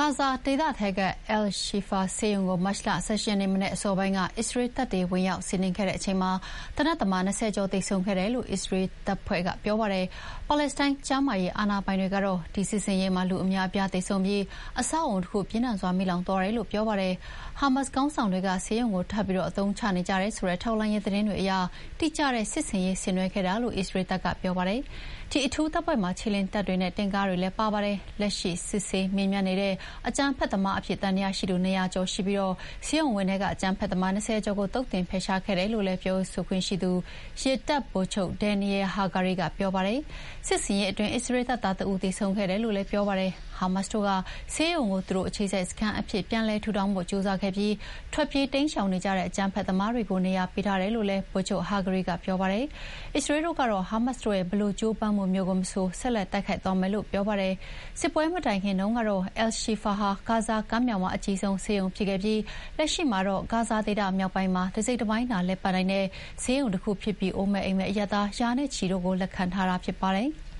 ဂါဇာဒေသထဲက Al-Shifa ဆေးရုံကိုမတ်လ 18 ရက်နေ့မနက်အစောပိုင်းကအစ္စရေးတပ်တွေဝင်ရောက်စီးနင်းခဲ့တဲ့အချိန်မှာသေနတ်သမား20ကျော်သေဆုံးခဲ့တယ်လို့အစ္စရေးတပ်ဖွဲ့ကပြောပါတယ်။ပါလက်စတိုင်းကျန်းမာရေးအာဏာပိုင်တွေကတော့ဒီစစ်ဆင်ရေးမှာလူအများအပြားသေဆုံးပြီးအဆောက်အအုံတစ်ခုပြင်းထန်စွာမီးလောင်သွားတယ်လို့ပြောပါတယ်။ဟာမတ်စ်ခေါင်းဆောင်တွေကဆေးရုံကိုထပ်ပြီးအသုံးချနေကြတယ်ဆိုတဲ့ထောက်လှမ်းရေးသတင်းတွေအရတိကျတဲ့စစ်ဆင်ရေးဆင်နွှဲခဲ့တာလို့အစ္စရေးတပ်ကပြောပါတယ်။ဒီအထူးတပ်ဖွဲ့မှာခြေလျင်တပ်တွေနဲ့တင်ကားတွေလည်းပါပါတယ်။လက်ရှိစစ်ဆေးမေးမြန်းနေတဲ့အကြမ်းဖက်သမားအဖြစ်သံသယရှိသူ200ကျော်ရှိပြီးဆေးရုံဝင်းထဲကအကြမ်းဖက်သမား20ကျော်ကိုသုတ်သင်ဖယ်ရှားခဲ့တယ်လို့လည်းပြောဆိုခွင့်ရှိသူရေတပ်ဗိုလ်ချုပ်ဒန်နီယယ်ဟာဂါရီကပြောပါတယ်။စစ်စင်ရေးအတွင်းအစ္စရေးတပ်သား2ဦးသေဆုံးခဲ့တယ်လို့လည်းပြောပါတယ်။ဟာမတ်စ်တို့ကဆေးရုံကိုသူတို့အခြေစိုက်စခန်းအဖြစ်ပြန်လည်ထူထောင်ဖို့ကြိုးစားခဲ့ပြီးထွက်ပြေးတိမ်းရှောင်နေကြတဲ့အကြမ်းဖက်သမားတွေကိုနေရာပေးထားတယ်လို့လည်းဗိုလ်ချုပ်ဟာဂါရီကပြောပါတယ်။အစ္စရေးတို့ကတော့ဟာမတ်စ်တို့ရဲ့ဘယ်လိုကြိုးပမ်းမှုမျိုးကိုမဆိုဆက်လက်တိုက်ခိုက်သွားမယ်လို့ပြောပါတယ်။စစ်ပွဲမတိုင်ခင်တုန်းကတော့ Al-Shifa ဟာဂါဇာကမ်းမြောင်မှာအကြီးဆုံးဆေးရုံဖြစ်ခဲ့ပြီးလက်ရှိမှာတော့ဂါဇာဒေသမြောက်ပိုင်းမှာတစိတ်တစ်ပိုင်းသာလည်ပတ်နိုင်တဲ့ဆေးရုံတစ်ခုဖြစ်ပြီးအိုးမဲ့အိမ်မဲ့အရပ်သားရာနဲ့ချီတို့ကိုလက်ခံထားတာဖြစ်ပါတယ်။